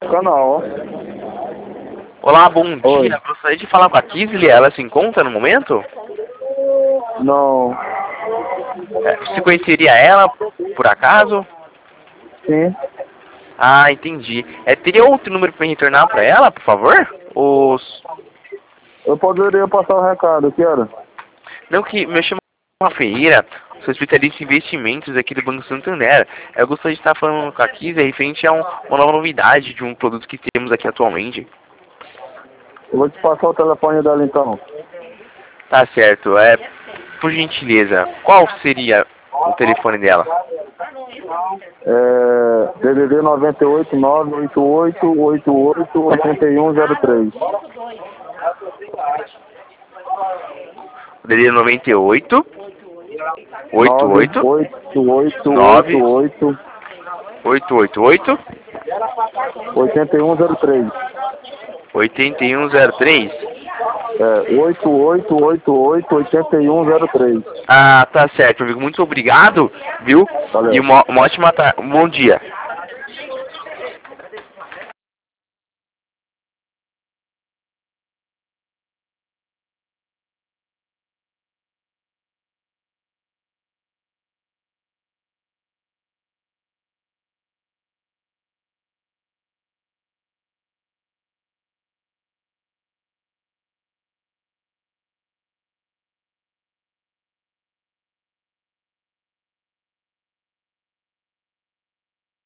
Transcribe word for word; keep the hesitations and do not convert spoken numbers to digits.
Canal. Olá, bom Oi. dia. Gostaria de falar com a Kisley. Ela se encontra no momento? Não. É, você conheceria ela, por acaso? Sim. Ah, entendi. É, teria outro número para retornar para ela, por favor? Os... Eu poderia passar o recado, que era? Não, que me chamo Ferreira, sou especialista em investimentos aqui do Banco Santander. Eu gostaria de estar falando com a Kisley referente a um, uma nova novidade de um produto que temos aqui atualmente. Eu vou te passar o telefone dela então. Tá certo. É, por gentileza, qual seria o telefone dela? É D D D noventa e oito, nove oito oito, oito oito, oito um zero três. O D D noventa e oito, oito nove oito, oito oito nove oito oito, oito oito oito, oito um zero três. oito um zero três. É oito oito oito oito, oito um zero três. Ah, tá certo, amigo. Muito obrigado, viu? E Valeu. uma, uma ótima tarde. Um bom dia.